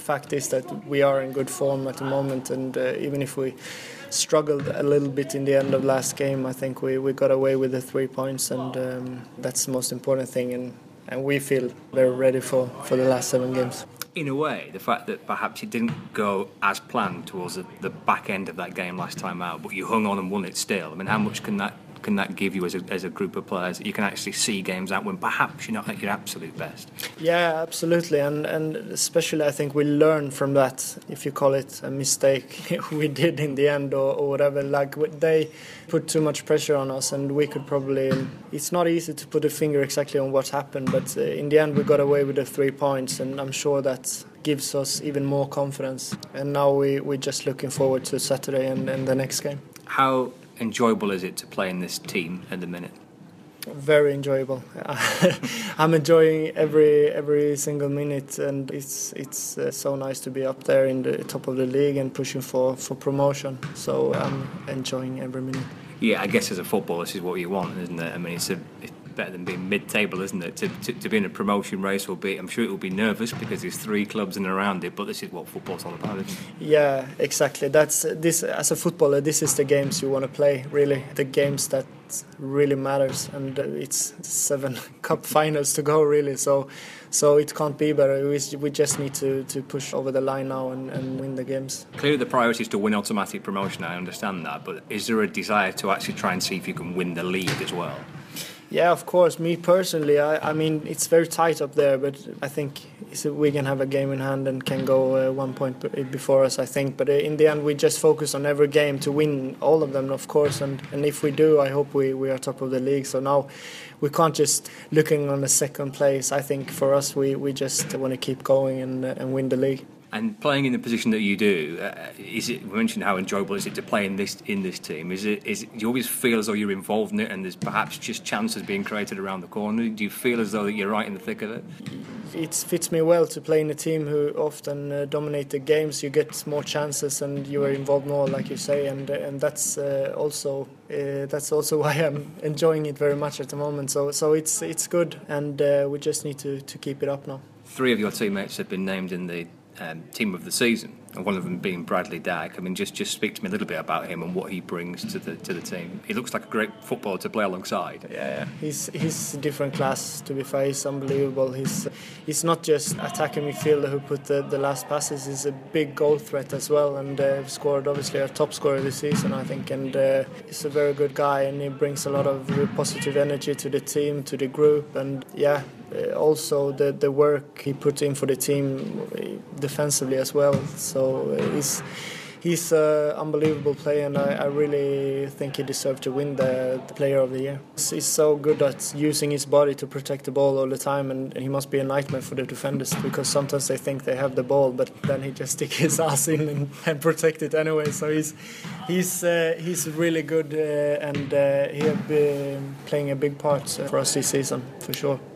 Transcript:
fact is that we are in good form at the moment, and even if we struggled a little bit in the end of last game, I think we got away with the 3 points, and that's the most important thing, and we feel very ready for the last 7 games. In a way, the fact that perhaps it didn't go as planned towards the back end of that game last time out, but you hung on and won it still. I mean, how much can that give you as a group of players that you can actually see games out when perhaps you're not at your absolute best? Yeah, absolutely, and especially I think we learn from that, if you call it a mistake we did in the end or whatever. Like, they put too much pressure on us, and we could probably, it's not easy to put a finger exactly on what happened, but in the end we got away with the 3 points, and I'm sure that gives us even more confidence, and now we're just looking forward to Saturday and the next game. How enjoyable is it to play in this team at the minute? Very enjoyable. I'm enjoying every single minute, and it's so nice to be up there in the top of the league and pushing for promotion. So I'm enjoying every minute. Yeah, I guess as a footballer, this is what you want, isn't it? I mean, it's better than being mid-table, isn't it? To be in a promotion race will be, I'm sure it will be nervous because there's 3 clubs in and around it, but this is what football's all about, isn't it? Yeah, exactly. That's this, as a footballer, this is the games you want to play, really. The games that really matters, and it's 7 cup finals to go, really. So it can't be better. We just need to push over the line now and win the games. Clearly the priority is to win automatic promotion, I understand that, but is there a desire to actually try and see if you can win the league as well? Yeah, of course. Me personally, I mean, it's very tight up there, but I think we can have a game in hand and can go 1 point before us, I think. But in the end, we just focus on every game to win all of them, of course. And if we do, I hope we are top of the league. So now we can't just looking on the second place. I think for us, we just want to keep going and win the league. And playing in the position that you do, we mentioned how enjoyable is it to play in this team? Is it you always feel as though you're involved in it, and there's perhaps just chances being created around the corner? Do you feel as though that you're right in the thick of it? It fits me well to play in a team who often dominate the games. You get more chances and you are involved more, like you say, and that's also why I'm enjoying it very much at the moment. So it's good, and we just need to keep it up now. 3 of your teammates have been named in the team of the season, and one of them being Bradley Dack. I mean, just speak to me a little bit about him and what he brings to the team. He looks like a great footballer to play alongside. Yeah. He's a different class, to be fair. He's unbelievable. He's not just attacking midfielder who put the last passes. He's a big goal threat as well, and scored obviously our top scorer this season, I think. And he's a very good guy, and he brings a lot of positive energy to the team, to the group, and yeah. Also the work he put in for the team defensively as well. So he's an unbelievable player, and I really think he deserved to win the Player of the Year. He's so good at using his body to protect the ball all the time, and he must be a nightmare for the defenders because sometimes they think they have the ball, but then he just sticks his ass in and protect it anyway. So he's really good, and he has been playing a big part for us this season for sure.